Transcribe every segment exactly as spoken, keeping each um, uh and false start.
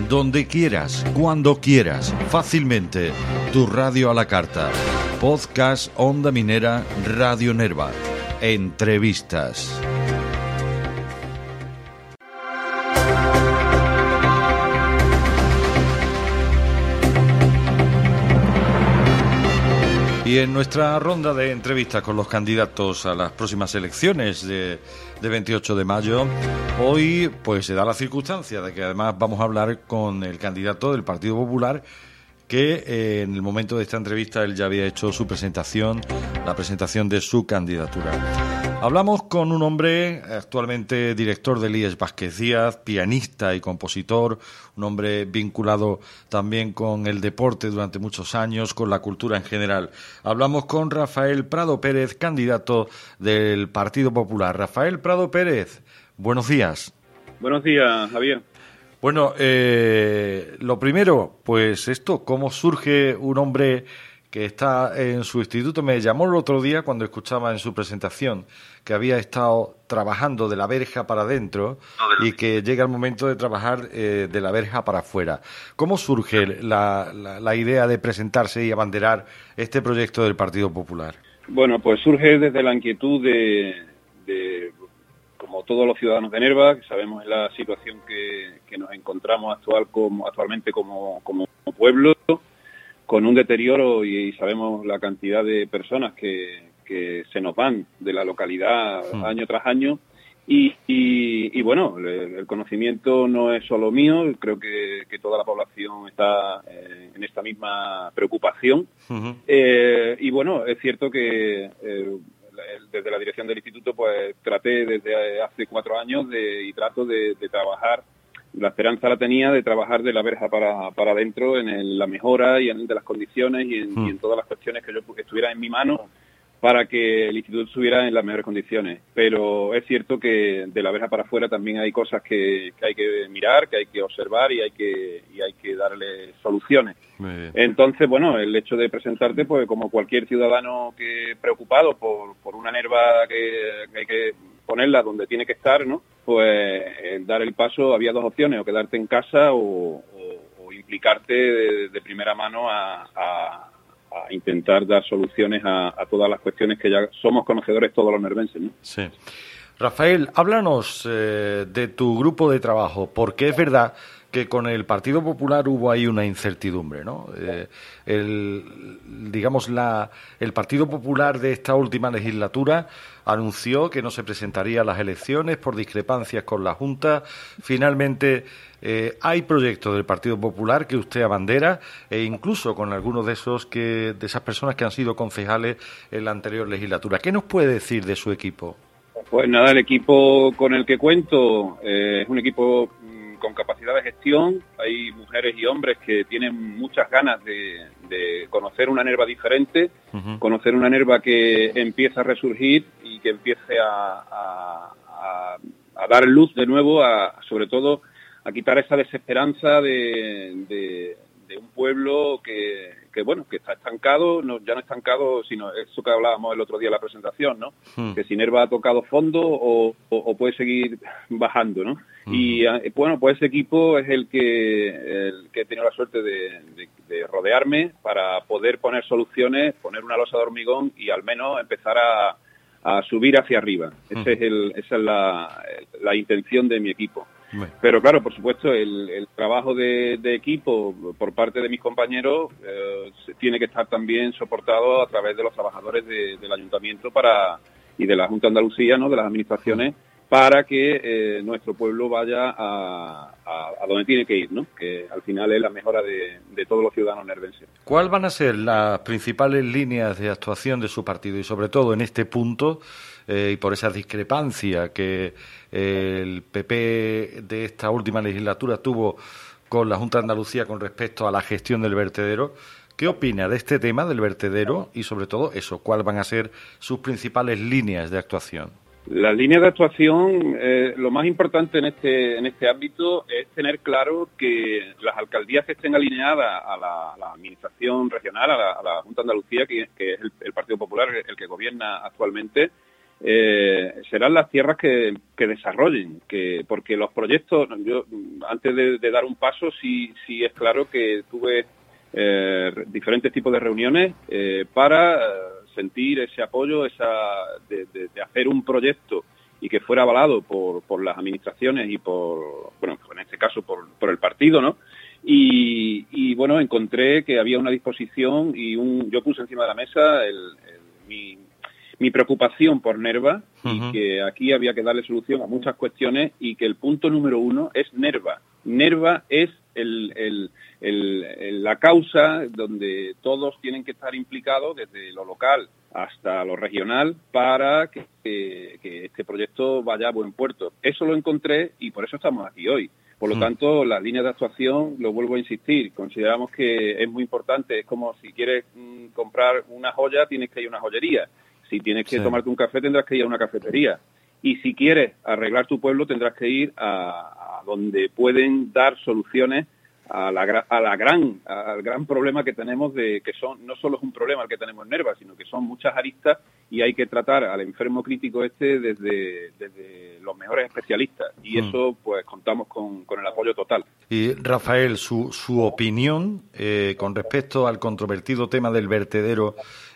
donde quieras, cuando quieras, fácilmente. Tu radio a la carta. Podcast Onda Minera Radio Nerva. Entrevistas. Y en nuestra ronda de entrevistas con los candidatos a las próximas elecciones de, de veintiocho de mayo, hoy pues se da la circunstancia de que además vamos a hablar con el candidato del Partido Popular, que eh, en el momento de esta entrevista él ya había hecho su presentación, la presentación de su candidatura. Hablamos con un hombre actualmente director del I E S Vázquez Díaz, pianista y compositor, un hombre vinculado también con el deporte durante muchos años, con la cultura en general. Hablamos con Rafael Prado Pérez, candidato del Partido Popular. Rafael Prado Pérez, buenos días. Buenos días, Javier. Bueno, eh, lo primero, pues esto, ¿cómo surge un hombre que está en su instituto? Me llamó el otro día cuando escuchaba en su presentación que había estado trabajando de la verja para adentro y que llega el momento de trabajar eh, de la verja para afuera. ¿Cómo surge la, la, la idea de presentarse y abanderar este proyecto del Partido Popular? Bueno, pues surge desde la inquietud de, de como todos los ciudadanos de Nerva, que sabemos la situación que, que nos encontramos actual como, actualmente como, como pueblo, con un deterioro y, y sabemos la cantidad de personas que, que se nos van de la localidad sí. año tras año. Y, y, y bueno, el, el conocimiento no es solo mío, creo que, que toda la población está eh, en esta misma preocupación. Uh-huh. Eh, y bueno, es cierto que eh, desde la dirección del instituto pues traté desde hace cuatro años de, y trato de, de trabajar. La esperanza la tenía de trabajar de la verja para, para adentro en el, la mejora y en de las condiciones y en, mm. y en todas las cuestiones que yo que estuviera en mi mano para que el instituto estuviera en las mejores condiciones. Pero es cierto que de la verja para afuera también hay cosas que, que hay que mirar, que hay que observar y hay que y hay que darle soluciones. Entonces, bueno, el hecho de presentarte, pues como cualquier ciudadano que preocupado por, por una Nerva que, que hay que ponerla donde tiene que estar, ¿no? Pues eh, dar el paso, había dos opciones, o quedarte en casa o, o, o implicarte de, de primera mano a, a, a intentar dar soluciones a, a todas las cuestiones que ya somos conocedores todos los nervenses, ¿no? Sí. Rafael, háblanos eh, de tu grupo de trabajo, porque es verdad que con el Partido Popular hubo ahí una incertidumbre, ¿no? Eh, el, digamos, la, el Partido Popular de esta última legislatura anunció que no se presentaría a las elecciones por discrepancias con la Junta. Finalmente, eh, hay proyectos del Partido Popular que usted abandera, e incluso con algunos de esos que de esas personas que han sido concejales en la anterior legislatura. ¿Qué nos puede decir de su equipo? Pues nada, el equipo con el que cuento eh, es un equipo con capacidad de gestión. Hay mujeres y hombres que tienen muchas ganas de, de conocer una Nerva diferente, uh-huh. conocer una Nerva que empieza a resurgir y que empiece a, a, a, a dar luz de nuevo, a, sobre todo a quitar esa desesperanza de, de, de un pueblo que, que bueno, que está estancado, no, ya no estancado, sino eso que hablábamos el otro día en la presentación, ¿no? Uh-huh. Que si Nerva ha tocado fondo o, o, o puede seguir bajando, ¿no? Uh-huh. Y bueno, pues ese equipo es el que el que he tenido la suerte de, de, de rodearme para poder poner soluciones, poner una losa de hormigón y al menos empezar a, a subir hacia arriba. Uh-huh. Ese es el, esa es la, la intención de mi equipo. Bueno. Pero claro, por supuesto, el, el trabajo de, de equipo por parte de mis compañeros eh, tiene que estar también soportado a través de los trabajadores de, del ayuntamiento para y de la Junta de Andalucía, ¿no? De las administraciones, para que eh, nuestro pueblo vaya a, a, a donde tiene que ir, ¿no? Que al final es la mejora de, de todos los ciudadanos nervenses. ¿Cuáles van a ser las principales líneas de actuación de su partido y sobre todo en este punto eh, y por esa discrepancia que eh, el P P de esta última legislatura tuvo con la Junta de Andalucía con respecto a la gestión del vertedero? ¿Qué opina de este tema del vertedero y sobre todo eso, cuáles van a ser sus principales líneas de actuación? Las líneas de actuación, eh, lo más importante en este en este ámbito es tener claro que las alcaldías que estén alineadas a la, a la administración regional, a la, a la Junta de Andalucía, que, que es el, el Partido Popular el que gobierna actualmente, eh, serán las tierras que, que desarrollen, que porque los proyectos, yo antes de, de dar un paso, sí, sí es claro que tuve eh, diferentes tipos de reuniones eh, para eh, sentir ese apoyo, esa de, de, de hacer un proyecto y que fuera avalado por, por las administraciones y por, bueno, en este caso por, por el partido, ¿no? Y, y bueno, encontré que había una disposición y un, yo puse encima de la mesa el, el, mi, mi preocupación por Nerva, uh-huh. y que aquí había que darle solución a muchas cuestiones y que el punto número uno es Nerva. Nerva es el, el, el, el, la causa donde todos tienen que estar implicados desde lo local hasta lo regional para que, que, que este proyecto vaya a buen puerto. Eso lo encontré y por eso estamos aquí hoy. Por lo tanto, las líneas de actuación, lo vuelvo a insistir, consideramos que es muy importante. Es como si quieres mmm, comprar una joya, tienes que ir a una joyería. Si tienes que sí. tomarte un café, tendrás que ir a una cafetería. Y si quieres arreglar tu pueblo, tendrás que ir a, a donde pueden dar soluciones a la, a la gran, al gran problema que tenemos de que son no solo es un problema el que tenemos en Nerva, sino que son muchas aristas y hay que tratar al enfermo crítico este desde, desde los mejores especialistas y mm. eso pues contamos con, con el apoyo total. Y Rafael, su, su opinión eh, con respecto al controvertido tema del vertedero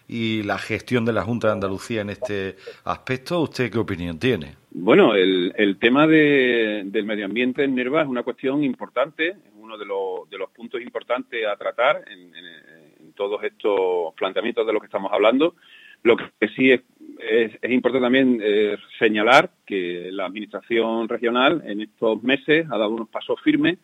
y la gestión de la Junta de Andalucía en este aspecto, ¿usted qué opinión tiene? Bueno, el, el tema de, del medio ambiente en Nerva es una cuestión importante, es uno de los, de los puntos importantes a tratar en, en, en todos estos planteamientos de los que estamos hablando. Lo que sí es, es, es importante también eh, señalar que la Administración regional en estos meses ha dado unos pasos firmes,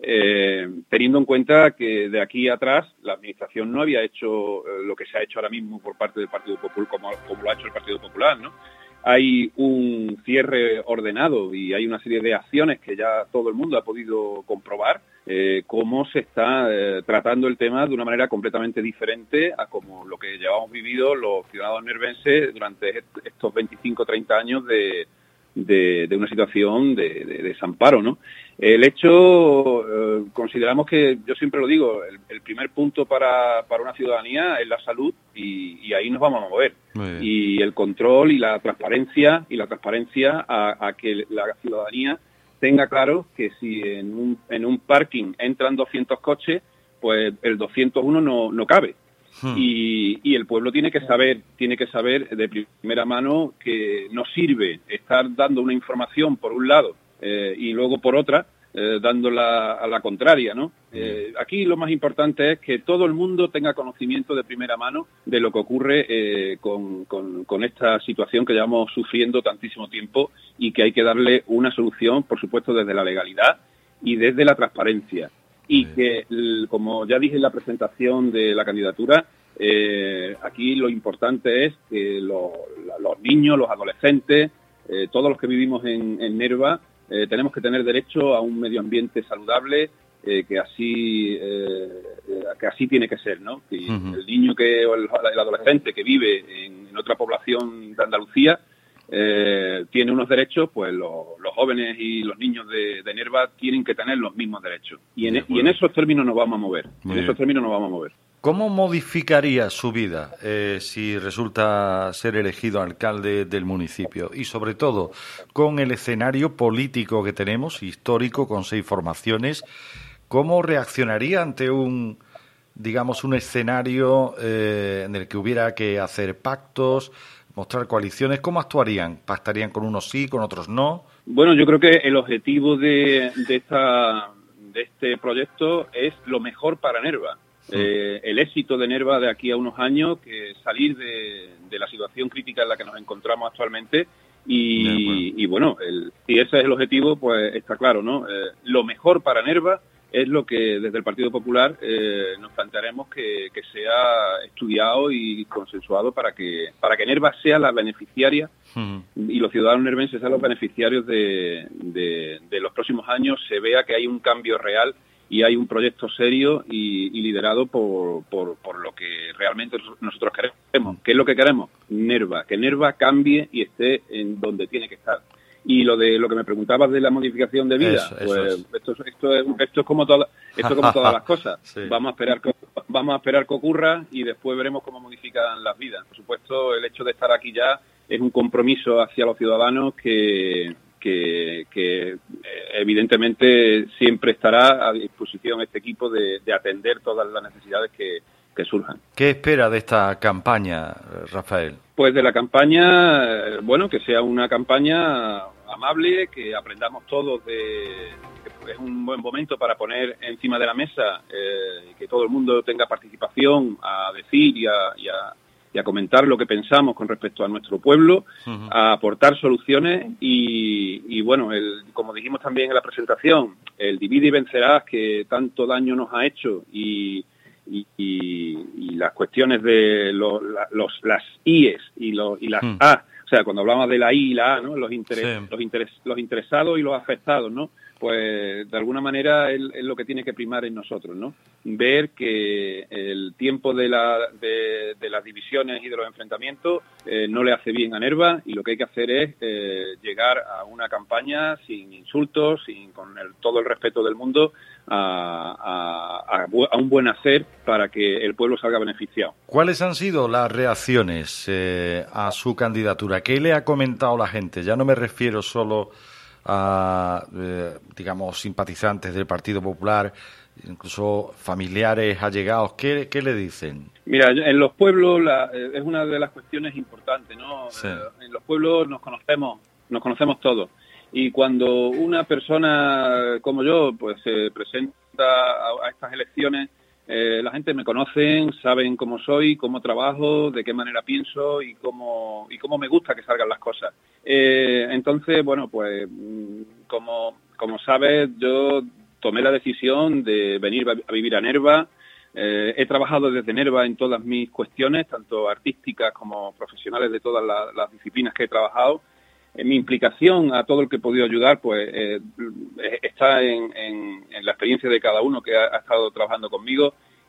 eh, teniendo en cuenta que de aquí atrás la Administración no había hecho eh, lo que se ha hecho ahora mismo por parte del Partido Popular, como, como lo ha hecho el Partido Popular, ¿no? Hay un cierre ordenado y hay una serie de acciones que ya todo el mundo ha podido comprobar eh, cómo se está eh, tratando el tema de una manera completamente diferente a como lo que llevamos vivido los ciudadanos nervenses durante estos veinticinco o treinta años de, de, de una situación de, de, de desamparo, ¿no? El hecho, eh, consideramos que, yo siempre lo digo, el, el primer punto para, para una ciudadanía es la salud y, y ahí nos vamos a mover. Y el control y la transparencia, y la transparencia a, a que la ciudadanía tenga claro que si en un, en un parking entran doscientos coches, pues el doscientos uno no, no cabe. Hmm. Y, y el pueblo tiene que saber, tiene que saber de primera mano que no sirve estar dando una información por un lado eh, y luego por otra, eh, dándola a la contraria, ¿no? Eh, aquí lo más importante es que todo el mundo tenga conocimiento de primera mano de lo que ocurre eh, con, con, con esta situación que llevamos sufriendo tantísimo tiempo y que hay que darle una solución, por supuesto, desde la legalidad y desde la transparencia. Y que, como ya dije en la presentación de la candidatura, eh, aquí lo importante es que lo, los niños, los adolescentes, eh, todos los que vivimos en, en Nerva, eh, tenemos que tener derecho a un medio ambiente saludable, eh, que así eh, que así tiene que ser, ¿no? Y uh-huh. el niño que o el, el adolescente que vive en, en otra población de Andalucía eh, tiene unos derechos, pues lo, los jóvenes y los niños de, de Nerva tienen que tener los mismos derechos. Y en, y en esos términos nos vamos a mover. Muy en bien. esos términos nos vamos a mover. ¿Cómo modificaría su vida eh, si resulta ser elegido alcalde del municipio? Y sobre todo, con el escenario político que tenemos, histórico, con seis formaciones, ¿cómo reaccionaría ante un, digamos, un escenario eh, en el que hubiera que hacer pactos, mostrar coaliciones? ¿Cómo actuarían? ¿Pactarían con unos sí, con otros no? Bueno, yo creo que el objetivo de, de, esta, de este proyecto es lo mejor para Nerva. Eh, el éxito de Nerva de aquí a unos años, que salir de, de la situación crítica en la que nos encontramos actualmente y, y bueno, el, si ese es el objetivo, pues está claro, ¿no? Eh, lo mejor para Nerva es lo que desde el Partido Popular eh, nos plantearemos que, que sea estudiado y consensuado para que para que Nerva sea la beneficiaria uh-huh. y los ciudadanos nervenses sean los beneficiarios de, de, de los próximos años, se vea que hay un cambio real y hay un proyecto serio y, y liderado por, por, por lo que realmente nosotros queremos. ¿Qué es lo que queremos? Nerva, que Nerva cambie y esté en donde tiene que estar. Y lo de lo que me preguntabas de la modificación de vida, eso, eso pues es. esto, esto es esto es como toda, esto es como todas las cosas. Sí. Vamos a esperar que, vamos a esperar que ocurra y después veremos cómo modifican las vidas. Por supuesto, el hecho de estar aquí ya es un compromiso hacia los ciudadanos que, que, que evidentemente siempre estará a disposición este equipo de, de atender todas las necesidades que, que surjan. ¿Qué espera de esta campaña, Rafael? Pues de la campaña, bueno, que sea una campaña amable, que aprendamos todos de que es un buen momento para poner encima de la mesa, eh, que todo el mundo tenga participación a decir y a, y, a, y a comentar lo que pensamos con respecto a nuestro pueblo, uh-huh. a aportar soluciones y, y bueno, el, como dijimos también en la presentación, el divide y vencerás que tanto daño nos ha hecho y Y, y, y las cuestiones de los, los las IES y los y las mm. A, o sea, cuando hablamos de la I y la A, ¿no? Los interes, sí. los interes, los interesados y los afectados, ¿no? Pues de alguna manera es, es lo que tiene que primar en nosotros, ¿no? Ver que el tiempo de la de, de las divisiones y de los enfrentamientos eh, no le hace bien a Nerva y lo que hay que hacer es eh, llegar a una campaña sin insultos, sin con el, todo el respeto del mundo a, a, a un buen hacer para que el pueblo salga beneficiado. ¿Cuáles han sido las reacciones eh, a su candidatura? ¿Qué le ha comentado la gente? Ya no me refiero solo a, eh, digamos, simpatizantes del Partido Popular, incluso familiares, allegados. ¿Qué, qué le dicen? Mira, en los pueblos la, es una de las cuestiones importantes, ¿no? Sí. En los pueblos nos conocemos, nos conocemos todos. Y cuando una persona como yo pues se presenta a, a estas elecciones, eh, la gente me conoce, saben cómo soy, cómo trabajo, de qué manera pienso y cómo y cómo me gusta que salgan las cosas. Eh, entonces, bueno, pues como como sabes, yo tomé la decisión de venir a vivir a Nerva. Eh, he trabajado desde Nerva en todas mis cuestiones, tanto artísticas como profesionales de todas la, las disciplinas que he trabajado. Mi implicación a todo el que he podido ayudar pues eh, está en, en, en la experiencia de cada uno que ha, ha estado trabajando conmigo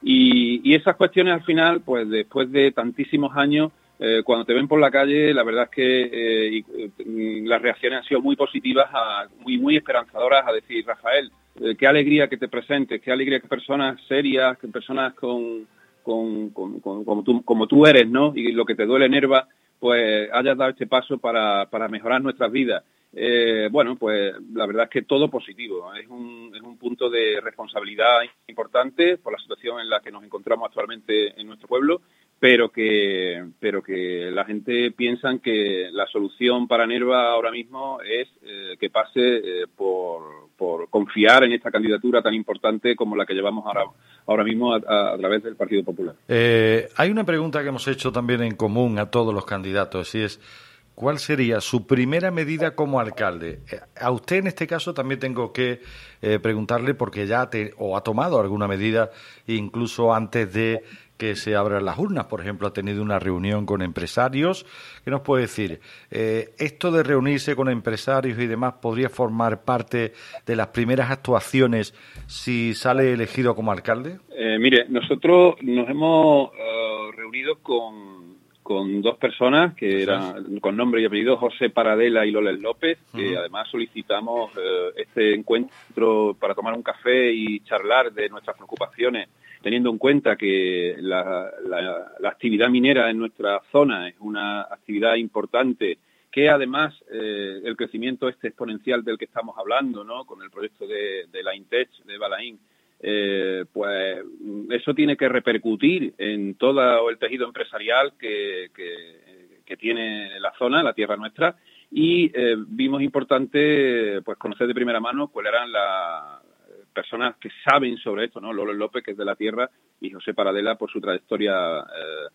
y, y esas cuestiones al final pues después de tantísimos años eh, cuando te ven por la calle la verdad es que eh, y, y, las reacciones han sido muy positivas, a, muy muy esperanzadoras a decir Rafael, eh, qué alegría que te presentes, qué alegría que personas serias, que personas con, con, con, con como, tú, como tú eres, ¿no? Y lo que te duele Nerva pues hayas dado este paso para, para mejorar nuestras vidas. Eh, bueno, pues la verdad es que todo positivo. Es un, es un punto de responsabilidad importante por la situación en la que nos encontramos actualmente en nuestro pueblo, pero que, pero que la gente piensa que la solución para Nerva ahora mismo es eh, que pase eh, por, por confiar en esta candidatura tan importante como la que llevamos ahora, ahora mismo a, a, a través del Partido Popular. Eh, hay una pregunta que hemos hecho también en común a todos los candidatos y es ¿cuál sería su primera medida como alcalde? A usted en este caso también tengo que eh, preguntarle porque ya te, o ha tomado alguna medida incluso antes de que se abran las urnas. Por ejemplo, ha tenido una reunión con empresarios. ¿Qué nos puede decir? Eh, ¿Esto de reunirse con empresarios y demás podría formar parte de las primeras actuaciones si sale elegido como alcalde? Eh, mire, nosotros nos hemos uh, reunido con... con dos personas que eran con nombre y apellido, José Paradela y Loles López, que uh-huh. además solicitamos eh, este encuentro para tomar un café y charlar de nuestras preocupaciones, teniendo en cuenta que la, la, la actividad minera en nuestra zona es una actividad importante, que además eh, el crecimiento este exponencial del que estamos hablando, ¿no? Con el proyecto de, de la Intech de Balaín, Eh, pues eso tiene que repercutir en todo el tejido empresarial que, que, que tiene la zona, la tierra nuestra, y eh, vimos importante pues conocer de primera mano cuáles eran las personas que saben sobre esto, ¿no? Lolo López, que es de la tierra, y José Paradela por su trayectoria eh,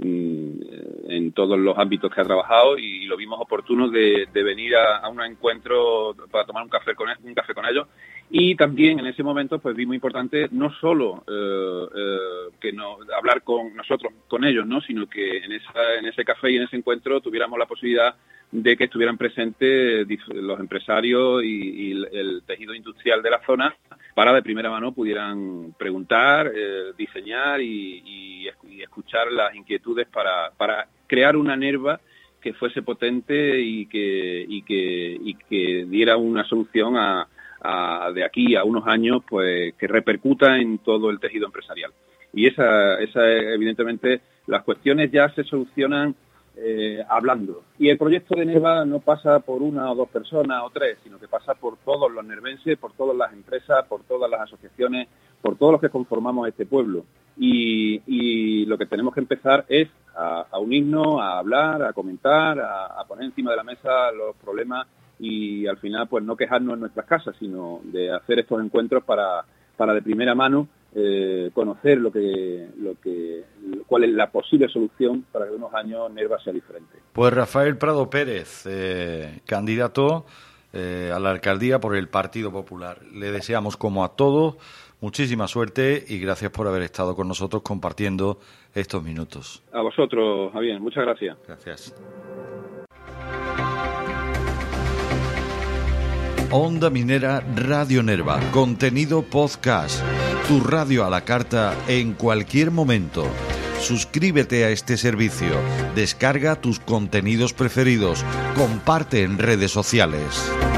en todos los ámbitos que ha trabajado, y lo vimos oportuno de, de venir a, a un encuentro para tomar un café con un café con ellos. Y también en ese momento pues vimos importante no solo eh, eh, que no hablar con nosotros, con ellos, no, sino que en esa en ese café y en ese encuentro tuviéramos la posibilidad de que estuvieran presentes los empresarios y, y el tejido industrial de la zona para de primera mano pudieran preguntar, eh, diseñar y, y, y escuchar las inquietudes para, para crear una Nerva que fuese potente y que y que y que diera una solución a A, de aquí a unos años, pues que repercuta en todo el tejido empresarial. y esa, esa evidentemente, las cuestiones ya se solucionan eh, hablando. Y el proyecto de Nerva no pasa por una o dos personas o tres, sino que pasa por todos los nervenses, por todas las empresas, por todas las asociaciones, por todos los que conformamos este pueblo. Y, y lo que tenemos que empezar es a, a unirnos, a hablar, a comentar, a, a poner encima de la mesa los problemas y al final pues no quejarnos en nuestras casas, sino de hacer estos encuentros para, para de primera mano eh, conocer lo que, lo que, cuál es la posible solución para que en unos años Nerva sea diferente. Pues Rafael Prado Pérez, eh, candidato eh, a la alcaldía por el Partido Popular. Le deseamos, como a todos, muchísima suerte y gracias por haber estado con nosotros compartiendo estos minutos. A vosotros, Javier, muchas gracias. Gracias. Onda Minera Radio Nerva, contenido podcast, tu radio a la carta en cualquier momento. Suscríbete a este servicio, descarga tus contenidos preferidos, comparte en redes sociales.